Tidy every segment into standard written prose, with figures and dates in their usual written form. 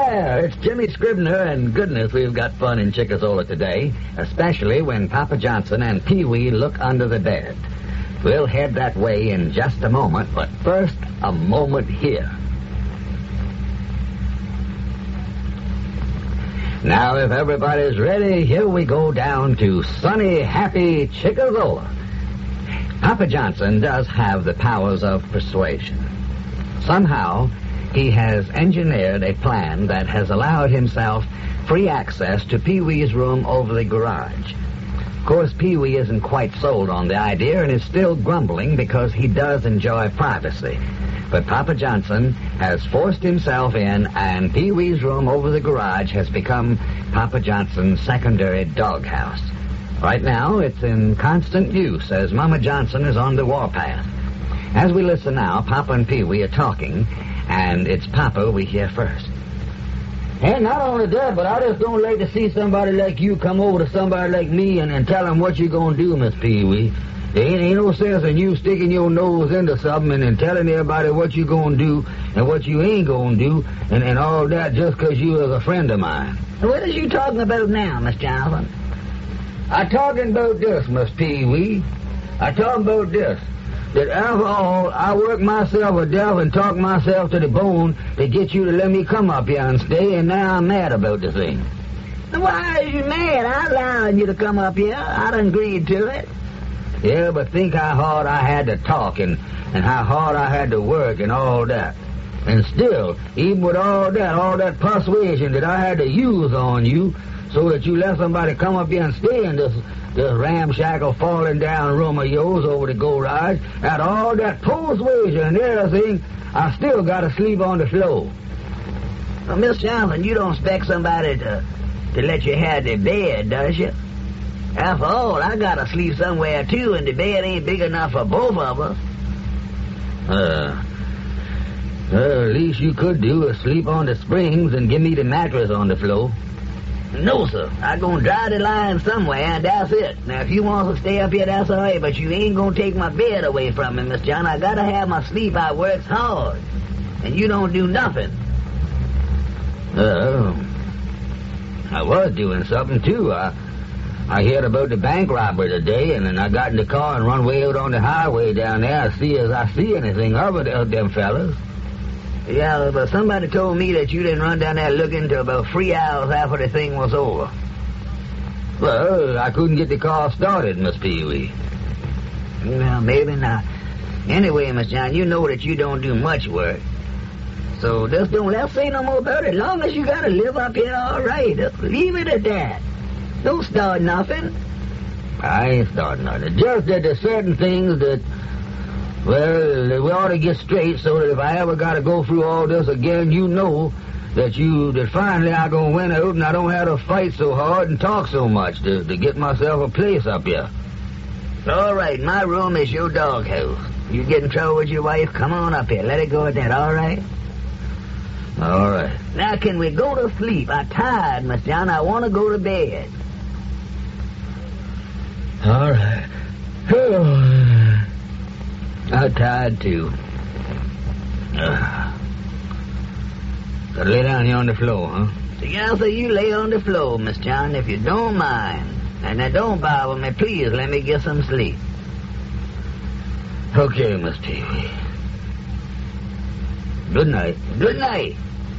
there, it's Jimmy Scribner, and goodness, we've got fun in Chickazola today, especially when Papa Johnson and Pee-wee look under the bed. We'll head that way in just a moment, but first, a moment here. Now, if everybody's ready, here we go down to sunny, happy Chickazola. Papa Johnson does have the powers of persuasion. Somehow, he has engineered a plan that has allowed himself free access to Pee-wee's room over the garage. Of course, Pee-wee isn't quite sold on the idea and is still grumbling because he does enjoy privacy. But Papa Johnson has forced himself in, and Pee-wee's room over the garage has become Papa Johnson's secondary doghouse. Right now, it's in constant use as Mama Johnson is on the warpath. As we listen now, Papa and Pee-wee are talking, and it's Papa we hear first. And not only that, but I just don't like to see somebody like you come over to somebody like me and tell him what you're going to do, Miss Pee-wee. There ain't no sense in you sticking your nose into something and telling everybody what you're going to do and what you ain't going to do and all that just because you is a friend of mine. What is you talking about now, Miss Johnson? I'm talking about this, Miss Pee-wee. I'm talking about this. That after all, I work myself a death and talk myself to the bone to get you to let me come up here and stay, and now I'm mad about the thing. Why is you mad? I allowed you to come up here. I done agreed to it. Yeah, but think how hard I had to talk and how hard I had to work and all that. And still, even with all that persuasion that I had to use on you so that you let somebody come up here and stay in this ramshackle falling down room of yours over the garage, at all that persuasion and everything, I still got to sleep on the floor. Well, Miss Johnson, you don't expect somebody to let you have the bed, does you? After all, I got to sleep somewhere, too, and the bed ain't big enough for both of us. At least you could do is sleep on the springs and give me the mattress on the floor. No, sir. I'm going to draw the line somewhere, and that's it. Now, if you want to stay up here, that's all right, but you ain't going to take my bed away from me, Miss John. I got to have my sleep. I works hard, and you don't do nothing. I was doing something, too. I heard about the bank robbery today, and then I got in the car and run way out on the highway down there to see if I see anything of them fellas. Yeah, but somebody told me that you didn't run down there looking till about 3 hours after the thing was over. Well, I couldn't get the car started, Miss Pee-wee. Well, maybe not. Anyway, Miss John, you know that you don't do much work. So just let's say no more about it. As long as you got to live up here, all right. Leave it at that. Don't start nothing. I ain't starting nothing. Just that there's certain things that, well, we ought to get straight so that if I ever got to go through all this again, you know that finally I'm going to win out and I don't have to fight so hard and talk so much to get myself a place up here. All right, my room is your doghouse. You get in trouble with your wife, come on up here. Let it go at that, all right? All right. Now, can we go to sleep? I'm tired, Miss John. I want to go to bed. All right. I'm tired, too. So lay down here on the floor, huh? Yeah, so you lay on the floor, Miss John, if you don't mind. And now don't bother me. Please let me get some sleep. Okay, Miss Pee-wee. Good night. Good night.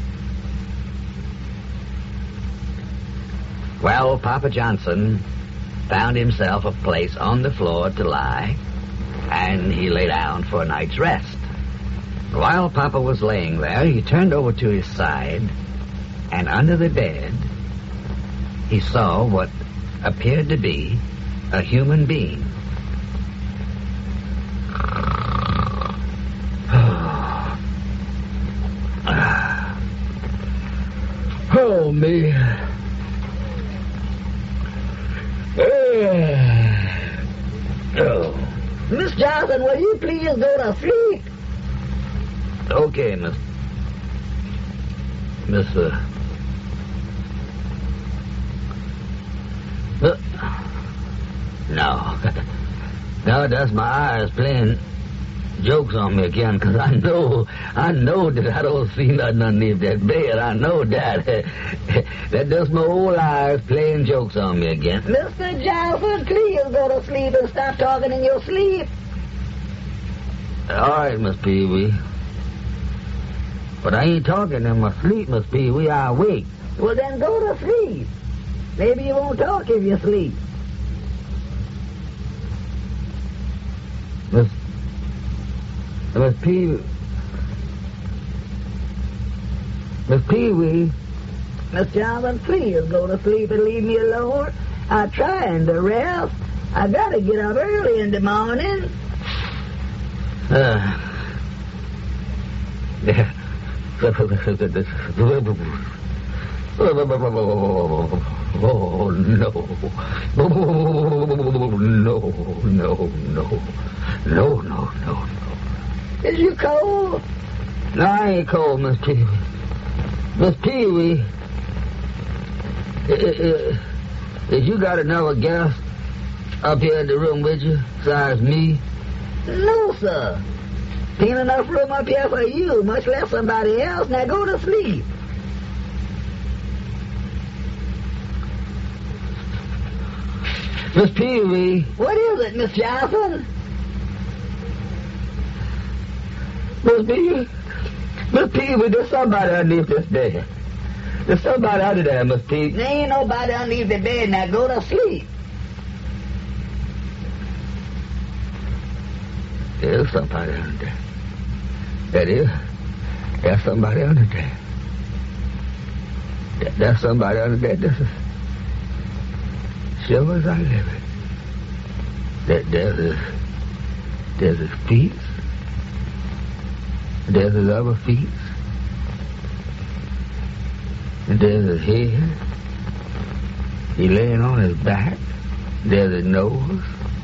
Well, Papa Johnson found himself a place on the floor to lie, and he lay down for a night's rest. While Papa was laying there, he turned over to his side, and under the bed, he saw what appeared to be a human being. Oh, me. Oh. Miss Johnson, will you please go to sleep? Okay, Miss... No. No, that's my eyes playing jokes on me again, because I know that I don't see nothing underneath that bed. I know that. That just my old eyes playing jokes on me again. Mr. Johnson, please go to sleep and stop talking in your sleep. All right, Miss Pee-wee. But I ain't talking in my sleep, Miss Pee-wee. I awake. Well, then go to sleep. Maybe you won't talk if you sleep. Miss Pee-wee. Miss Pee-wee. Miss Johnson, please go to sleep and leave me alone. I'm trying to rest. I gotta get up early in the morning. Oh, no. No. Is you cold? No, I ain't cold, Miss Pee-wee. Miss Pee-wee, is you got another guest up here in the room with you, besides me? No, sir. Ain't enough room up here for you, much less somebody else. Now go to sleep. Miss Pee-wee. What is it, Miss Johnson? Miss Pee-wee, there's somebody underneath this bed. There's somebody under there, Miss Pee. There ain't nobody underneath the bed. Now go to sleep. There's somebody under there. There's somebody under there. There's somebody under there. This is sure as I live it. There's his feet. There's his other feet. And there's his head. He laying on his back. There's his nose.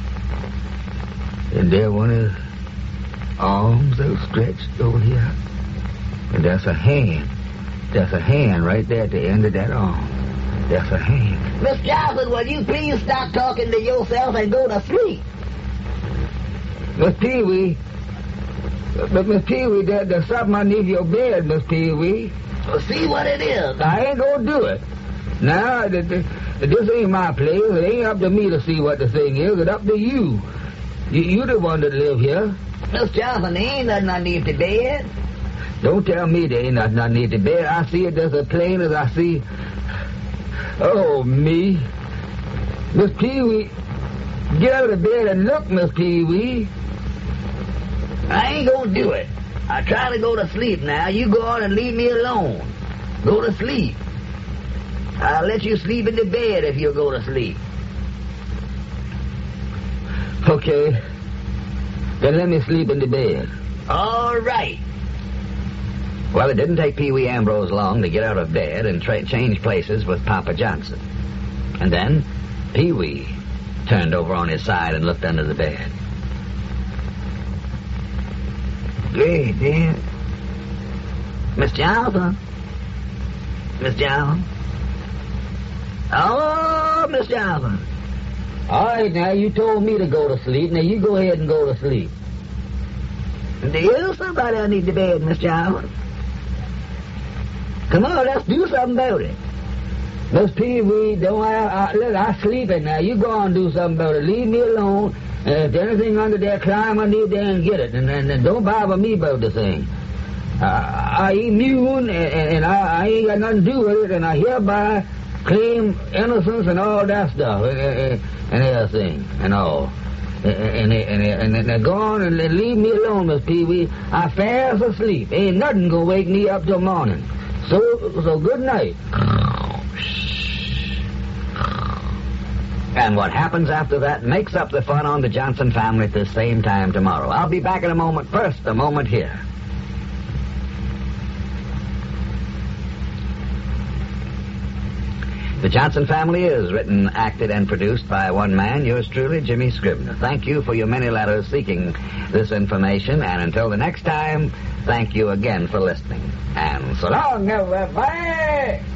And there one of his arms outstretched over here. And that's a hand. That's a hand right there at the end of that arm. That's a hand. Miss Johnson, will you please stop talking to yourself and go to sleep? Miss Pee-wee. But Miss Pee-wee, there's something underneath your bed, Miss Pee-wee. Well, see what it is. I ain't gonna do it. Now, this ain't my place. It ain't up to me to see what the thing is. It's up to you. You the one that live here. Miss Johnson, there ain't nothing underneath the bed. Don't tell me there ain't nothing underneath the bed. I see it just as plain as I see... Oh, me. Miss Pee-wee, get out of the bed and look, Miss Pee-wee. I ain't gonna do it. I try to go to sleep now. You go on and leave me alone. Go to sleep. I'll let you sleep in the bed if you'll go to sleep. Okay. Then let me sleep in the bed. All right. Well, it didn't take Pee-wee Ambrose long to get out of bed and change places with Papa Johnson. And then Pee-wee turned over on his side and looked under the bed. Hey, Dan. Miss Johnson. Miss Johnson. Oh, Miss Johnson. All right, now, you told me to go to sleep. Now, you go ahead and go to sleep. There is somebody underneath the bed, Miss Johnson. Come on, let's do something about it. Miss Pee-wee, look, I'm sleeping now. You go on and do something about it. Leave me alone. If there's anything under there, climb underneath there and get it. And don't bother me about the thing. I immune, and I ain't got nothing to do with it, and I hereby claim innocence and all that stuff, and everything, and all. And go on and leave me alone, Miss Pee-wee. I fast asleep. Ain't nothing gonna wake me up till morning. So good night. And what happens after that makes up the fun on the Johnson Family at the same time tomorrow. I'll be back in a moment. First, a moment here. The Johnson Family is written, acted, and produced by one man, yours truly, Jimmy Scribner. Thank you for your many letters seeking this information, and until the next time, thank you again for listening. And so long, everybody!